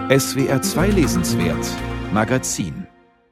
SWR 2 Lesenswert Magazin.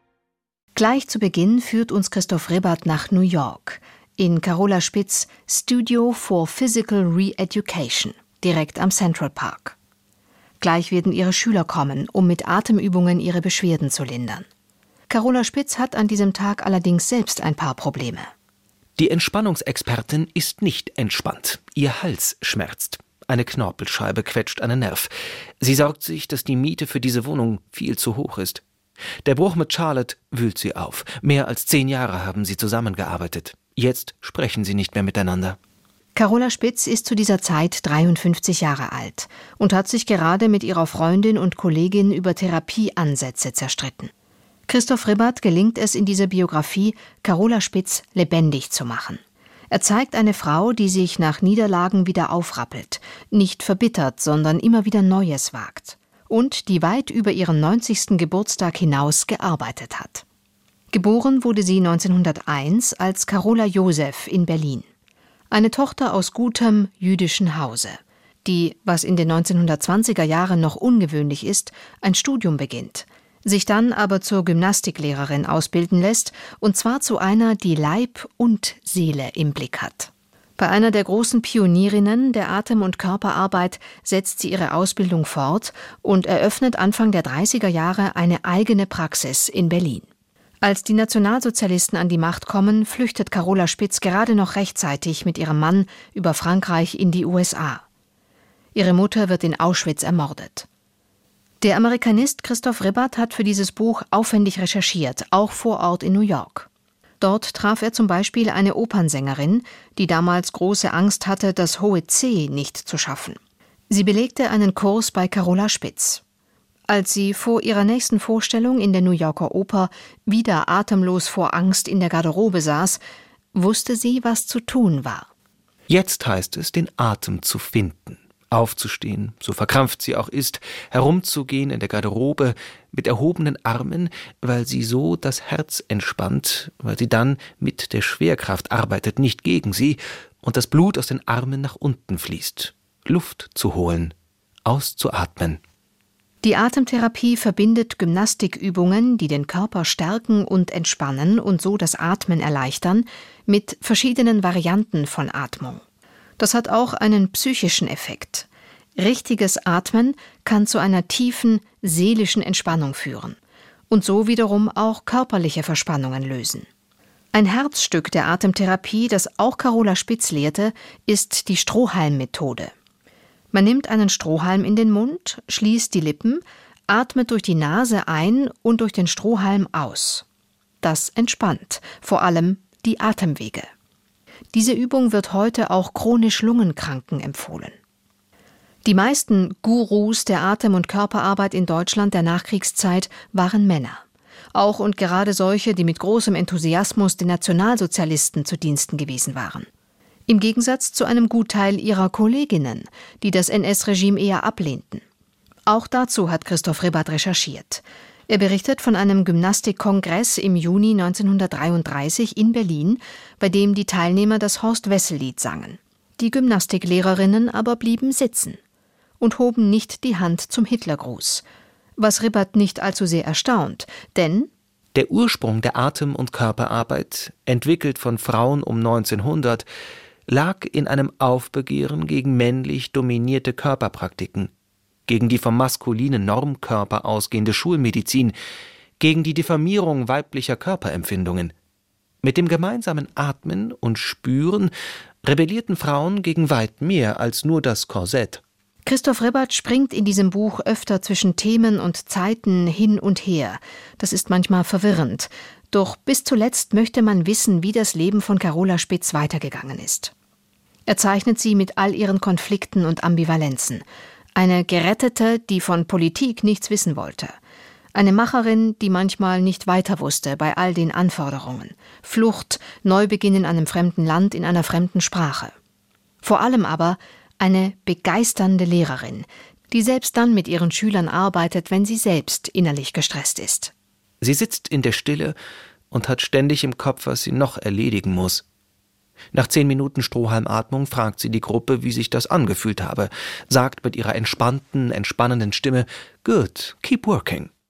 Gleich zu Beginn führt uns Christoph Ribbert nach New York, in Carola Spitz' Studio for Physical Re-Education, direkt am Central Park. Gleich werden ihre Schüler kommen, um mit Atemübungen ihre Beschwerden zu lindern. Carola Spitz hat an diesem Tag allerdings selbst ein paar Probleme. Die Entspannungsexpertin ist nicht entspannt. Ihr Hals schmerzt. Eine Knorpelscheibe quetscht einen Nerv. Sie sorgt sich, dass die Miete für diese Wohnung viel zu hoch ist. Der Bruch mit Charlotte wühlt sie auf. Mehr als 10 Jahre haben sie zusammengearbeitet. Jetzt sprechen sie nicht mehr miteinander. Carola Spitz ist zu dieser Zeit 53 Jahre alt und hat sich gerade mit ihrer Freundin und Kollegin über Therapieansätze zerstritten. Christoph Ribbert gelingt es in dieser Biografie, Carola Spitz lebendig zu machen. Er zeigt eine Frau, die sich nach Niederlagen wieder aufrappelt, nicht verbittert, sondern immer wieder Neues wagt. Und die weit über ihren 90. Geburtstag hinaus gearbeitet hat. Geboren wurde sie 1901 als Carola Joseph in Berlin. Eine Tochter aus gutem jüdischen Hause, die, was in den 1920er Jahren noch ungewöhnlich ist, ein Studium beginnt, sich dann aber zur Gymnastiklehrerin ausbilden lässt, und zwar zu einer, die Leib und Seele im Blick hat. Bei einer der großen Pionierinnen der Atem- und Körperarbeit setzt sie ihre Ausbildung fort und eröffnet Anfang der 30er Jahre eine eigene Praxis in Berlin. Als die Nationalsozialisten an die Macht kommen, flüchtet Carola Spitz gerade noch rechtzeitig mit ihrem Mann über Frankreich in die USA. Ihre Mutter wird in Auschwitz ermordet. Der Amerikanist Christoph Ribbert hat für dieses Buch aufwendig recherchiert, auch vor Ort in New York. Dort traf er zum Beispiel eine Opernsängerin, die damals große Angst hatte, das hohe C nicht zu schaffen. Sie belegte einen Kurs bei Carola Spitz. Als sie vor ihrer nächsten Vorstellung in der New Yorker Oper wieder atemlos vor Angst in der Garderobe saß, wusste sie, was zu tun war. Jetzt heißt es, den Atem zu finden. Aufzustehen, so verkrampft sie auch ist, herumzugehen in der Garderobe mit erhobenen Armen, weil sie so das Herz entspannt, weil sie dann mit der Schwerkraft arbeitet, nicht gegen sie, und das Blut aus den Armen nach unten fließt. Luft zu holen, auszuatmen. Die Atemtherapie verbindet Gymnastikübungen, die den Körper stärken und entspannen und so das Atmen erleichtern, mit verschiedenen Varianten von Atmung. Das hat auch einen psychischen Effekt. Richtiges Atmen kann zu einer tiefen, seelischen Entspannung führen und so wiederum auch körperliche Verspannungen lösen. Ein Herzstück der Atemtherapie, das auch Carola Spitz lehrte, ist die Strohhalm-Methode. Man nimmt einen Strohhalm in den Mund, schließt die Lippen, atmet durch die Nase ein und durch den Strohhalm aus. Das entspannt, vor allem die Atemwege. Diese Übung wird heute auch chronisch Lungenkranken empfohlen. Die meisten Gurus der Atem- und Körperarbeit in Deutschland der Nachkriegszeit waren Männer. Auch und gerade solche, die mit großem Enthusiasmus den Nationalsozialisten zu Diensten gewesen waren. Im Gegensatz zu einem Gutteil ihrer Kolleginnen, die das NS-Regime eher ablehnten. Auch dazu hat Christoph Ribbert recherchiert. Er berichtet von einem Gymnastikkongress im Juni 1933 in Berlin, bei dem die Teilnehmer das Horst-Wessel-Lied sangen. Die Gymnastiklehrerinnen aber blieben sitzen und hoben nicht die Hand zum Hitlergruß. Was Ribbert nicht allzu sehr erstaunt, denn der Ursprung der Atem- und Körperarbeit, entwickelt von Frauen um 1900, lag in einem Aufbegehren gegen männlich dominierte Körperpraktiken, gegen die vom maskulinen Normkörper ausgehende Schulmedizin, gegen die Diffamierung weiblicher Körperempfindungen. Mit dem gemeinsamen Atmen und Spüren rebellierten Frauen gegen weit mehr als nur das Korsett. Christoph Ribbert springt in diesem Buch öfter zwischen Themen und Zeiten hin und her. Das ist manchmal verwirrend. Doch bis zuletzt möchte man wissen, wie das Leben von Carola Spitz weitergegangen ist. Er zeichnet sie mit all ihren Konflikten und Ambivalenzen. Eine Gerettete, die von Politik nichts wissen wollte. Eine Macherin, die manchmal nicht weiter wusste bei all den Anforderungen. Flucht, Neubeginn in einem fremden Land, in einer fremden Sprache. Vor allem aber eine begeisternde Lehrerin, die selbst dann mit ihren Schülern arbeitet, wenn sie selbst innerlich gestresst ist. Sie sitzt in der Stille und hat ständig im Kopf, was sie noch erledigen muss. Nach 10 Minuten Strohhalmatmung fragt sie die Gruppe, wie sich das angefühlt habe, sagt mit ihrer entspannenden, entspannenden Stimme: »Good, keep working.«